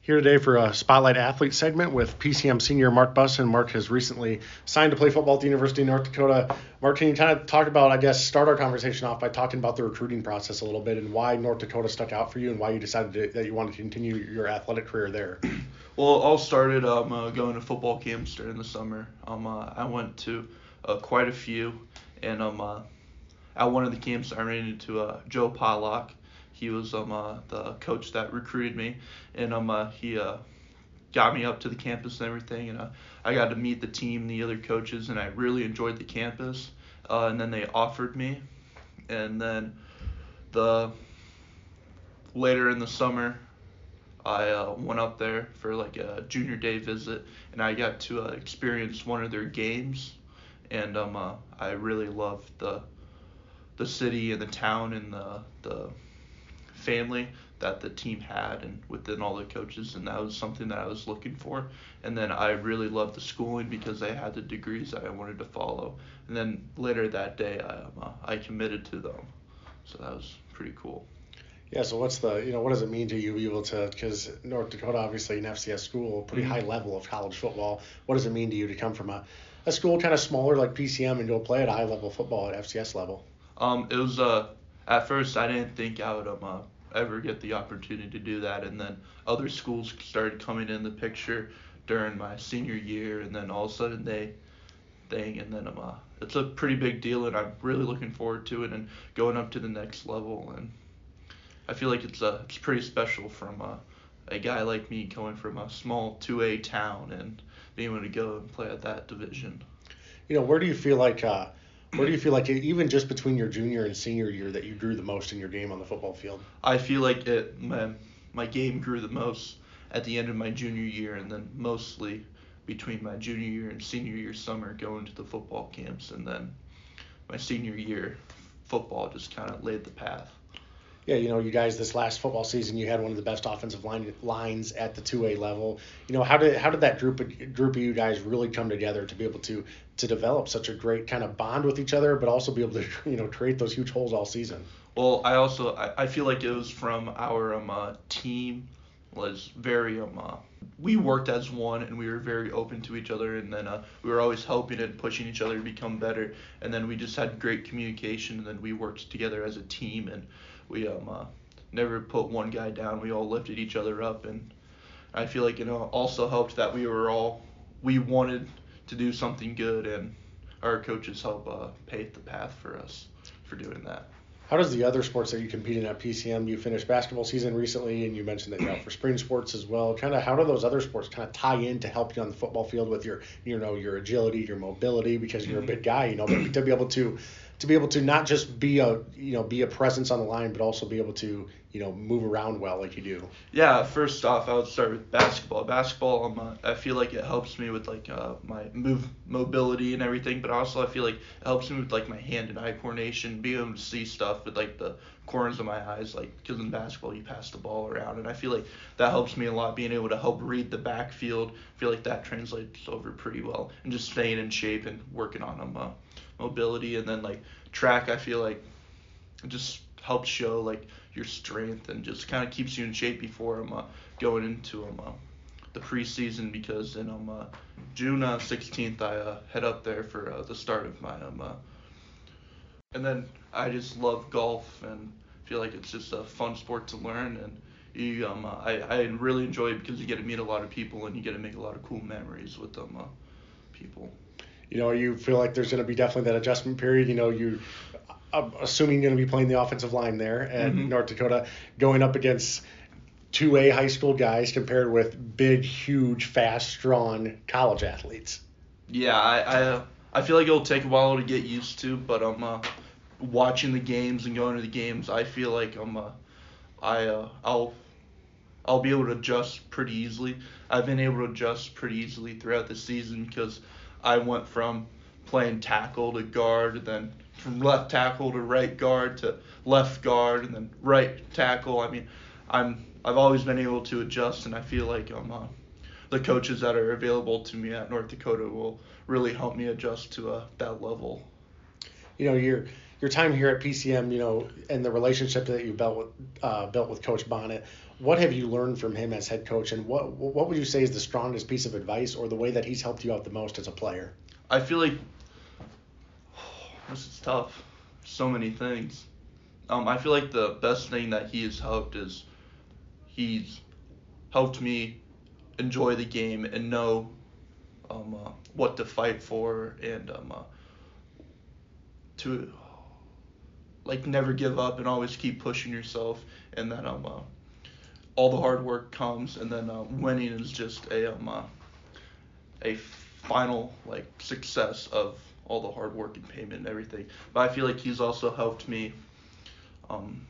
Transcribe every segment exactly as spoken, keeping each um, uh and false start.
Here today for a Spotlight Athlete segment with P C M senior Mark Bussin. Mark has recently signed to play football at the University of North Dakota. Mark, can you kind of talk about, I guess, start our conversation off by talking about the recruiting process a little bit and why North Dakota stuck out for you and why you decided to, that you wanted to continue your athletic career there? Well, it all started um, uh, going to football camps during the summer. Um, uh, I went to uh, quite a few, and um, uh, at one of the camps I ran into uh, Joe Pollock. He was um uh, the coach that recruited me, and um uh, he uh got me up to the campus and everything, and uh, I got to meet the team, the other coaches, and I really enjoyed the campus. Uh, and then they offered me, and then the later in the summer, I uh, went up there for like a junior day visit, and I got to uh, experience one of their games, and um uh, I really loved the the city and the town and the the family that the team had and within all the coaches, and that was something that I was looking for. And then I really loved the schooling because they had the degrees that I wanted to follow. And then later that day, I um, uh, I committed to them, so that was pretty cool. Yeah, so what's the, you know, what does it mean to you to be able to, because North Dakota, obviously an F C S school, pretty Mm-hmm. high level of college football. What does it mean to you to come from a, a school kind of smaller like P C M and go play at high level football at F C S level? Um, it was uh at first I didn't think I would um uh, ever get the opportunity to do that, and then other schools started coming in the picture during my senior year, and then all of a sudden they thing, and then um uh, it's a pretty big deal, and I'm really looking forward to it and going up to the next level, and I feel like it's uh it's pretty special from uh, a guy like me coming from a small two A town and being able to go and play at that division. You know, where do you feel like, uh, where do you feel like even just between your junior and senior year that you grew the most in your game on the football field? I feel like it my, my game grew the most at the end of my junior year, and then mostly between my junior year and senior year summer going to the football camps, and then my senior year football just kind of laid the path. Yeah, you know, you guys this last football season, you had one of the best offensive line lines at the two A level. You know, how did how did that group of, group of you guys really come together to be able to to develop such a great kind of bond with each other, but also be able to, you know, create those huge holes all season? Well, I also I, I feel like it was from our um uh, team was very um uh, we worked as one, and we were very open to each other, and then uh, we were always helping and pushing each other to become better, and then we just had great communication, and then we worked together as a team, and we um uh, never put one guy down. We all lifted each other up, and I feel like it also helped that we were all we wanted to do something good, and our coaches help uh, pave the path for us for doing that. How does the other sports that you compete in at P C M, you finished basketball season recently, and you mentioned that you're out for spring sports as well. Kind of how do those other sports kind of tie in to help you on the football field with your, you know, your agility, your mobility, because you're a big guy, you know, but to be able to to be able to not just be a, you know, be a presence on the line, but also be able to, you know, move around well like you do. Yeah, first off, I would start with basketball. Basketball, um, uh, I feel like it helps me with like uh, my move mobility and everything, but also I feel like it helps me with like my hand and eye coordination, being able to see stuff with like the corners of my eyes, like because in basketball you pass the ball around, and I feel like that helps me a lot, being able to help read the backfield. I feel like that translates over pretty well, and just staying in shape and working on um, uh, mobility, and then like track, I feel like it just helps show like your strength and just kind of keeps you in shape before I'm uh, going into um, uh, the preseason, because in um, uh, June uh, sixteenth I uh, head up there for uh, the start of my um, uh, and then I just love golf and feel like it's just a fun sport to learn, and you um uh, I, I really enjoy it because you get to meet a lot of people and you get to make a lot of cool memories with them uh, people. You know, you feel like there's going to be definitely that adjustment period. You know, you I'm assuming you're going to be playing the offensive line there at Mm-hmm. North Dakota, going up against two A high school guys compared with big, huge, fast, strong college athletes. Yeah, I I, uh, I feel like it'll take a while to get used to, but I'm uh, watching the games and going to the games. I feel like I'm uh, I uh, I'll I'll be able to adjust pretty easily. I've been able to adjust pretty easily throughout the season because I went from playing tackle to guard, then from left tackle to right guard to left guard, and then right tackle. I mean, I'm I've always been able to adjust, and I feel like I'm uh, the coaches that are available to me at North Dakota will really help me adjust to uh, that level. You know, you're your time here at P C M, you know, and the relationship that you built with uh, built with Coach Bonnet, what have you learned from him as head coach, and what what would you say is the strongest piece of advice or the way that he's helped you out the most as a player? I feel like this is tough. So many things. Um, I feel like the best thing that he has helped is he's helped me enjoy the game and know um, uh, what to fight for, and um, uh, to like never give up and always keep pushing yourself, and then um uh, all the hard work comes, and then uh, winning is just a um uh, a final like success of all the hard work and payment and everything. But I feel like he's also helped me um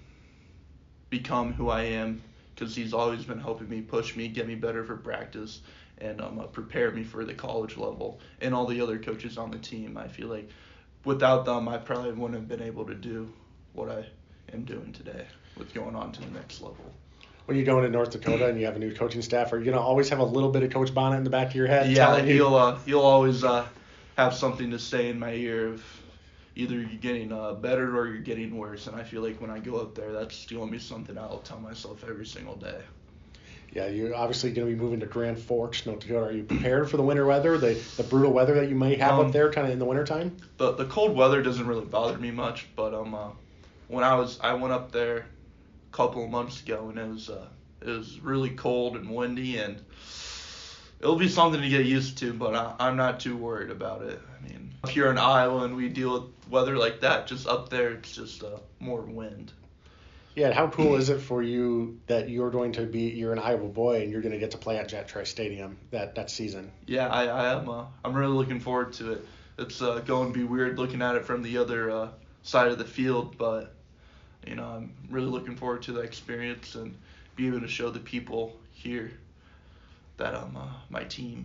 become who I am, because he's always been helping me, push me, get me better for practice, and um uh, prepare me for the college level, and all the other coaches on the team. I feel like without them, I probably wouldn't have been able to do what I am doing today with going on to the next level. When you go into North Dakota and you have a new coaching staff, are you going to always have a little bit of Coach Bonnet in the back of your head? Yeah, telling you- he'll uh, he'll always uh, have something to say in my ear if either you're getting uh, better or you're getting worse. And I feel like when I go up there, that's going to be something I'll tell myself every single day. Yeah, you're obviously going to be moving to Grand Forks, North Dakota. Are you prepared for the winter weather, the, the brutal weather that you may have Um, up there kind of in the wintertime? The the cold weather doesn't really bother me much, but um uh, when I was I went up there a couple of months ago, and it was uh it was really cold and windy, and it'll be something to get used to, but I, I'm not too worried about it. I mean, up here in Iowa and we deal with weather like that, just up there it's just uh, more wind. Yeah, and how cool is it for you that you're going to be, you're an Iowa boy and you're going to get to play at Jet Tri Stadium that, that season? Yeah, I, I am. Uh, I'm really looking forward to it. It's uh, going to be weird looking at it from the other uh, side of the field, but you know, I'm really looking forward to the experience and be able to show the people here that I'm uh, my team.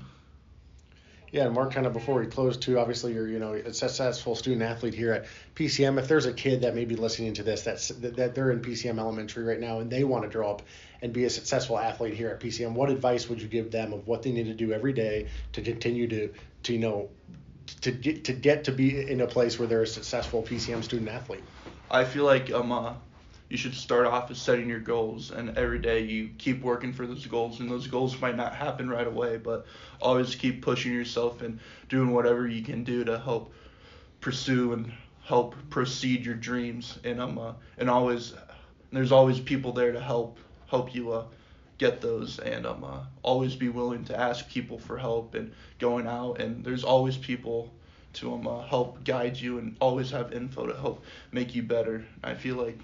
Yeah, and Mark, kind of before we close too, obviously you're, you know, a successful student athlete here at P C M. If there's a kid that may be listening to this that's that they're in P C M Elementary right now and they want to grow up and be a successful athlete here at P C M, what advice would you give them of what they need to do every day to continue to, to you know, to get to get to be in a place where they're a successful P C M student athlete? I feel like um uh, you should start off with setting your goals, and every day you keep working for those goals, and those goals might not happen right away, but always keep pushing yourself and doing whatever you can do to help pursue and help proceed your dreams. And um uh, and always there's always people there to help help you uh get those, and um uh, always be willing to ask people for help and going out, and there's always people to um uh, help guide you and always have info to help make you better. I feel like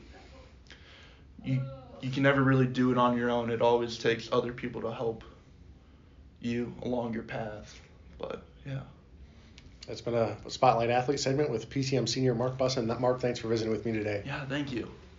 you you can never really do it on your own. It always takes other people to help you along your path. But yeah. That's been a Spotlight Athlete segment with P C M senior Mark Bussin. Mark, thanks for visiting with me today. Yeah, thank you.